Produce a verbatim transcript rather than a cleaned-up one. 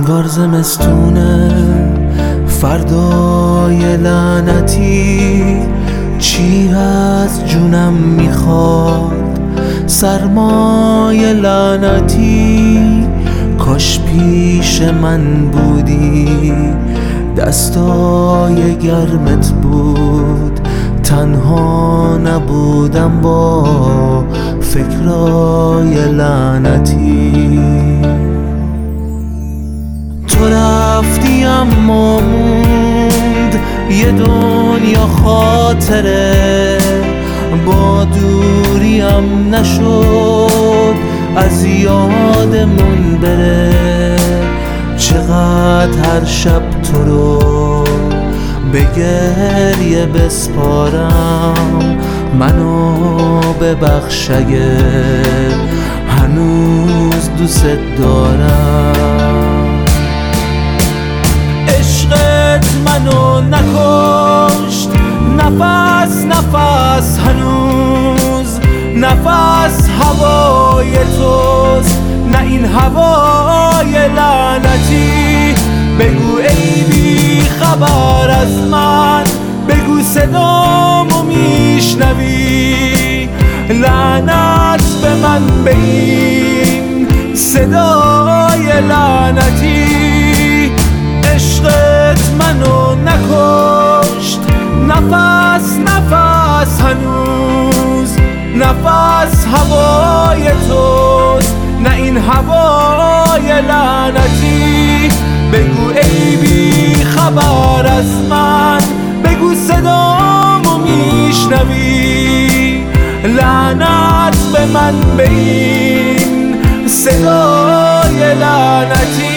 انگار زمستونه فردای لعنتی، چی از جونم میخواد سرمای لعنتی. کاش پیش من بودی دستای گرمت بود، تنها نبودم با فکرای لعنتی. تو رفتی اما موند یه دنیا خاطره، با دوریم نشد از یادمون بره. چقدر هر شب تو رو به گریه بسپارم، منو ببخش اگه هنوز دوست دارم. عشقت منو نکشت، نفس نفس هنوز نفس هوای توست، نه این هوای لعنتی. بگو ای بی خبر از من، بگو صدامو میشنوی، لعنت به من به این صدای لعنتی. عشقت منو نکشت، نفس نفس هنوز نفس هوای توست، نه این هوای لعنتی. بگو ای بی خبر از من، بگو صدامو میشنوی، لعنت به من به این صدای لعنتی.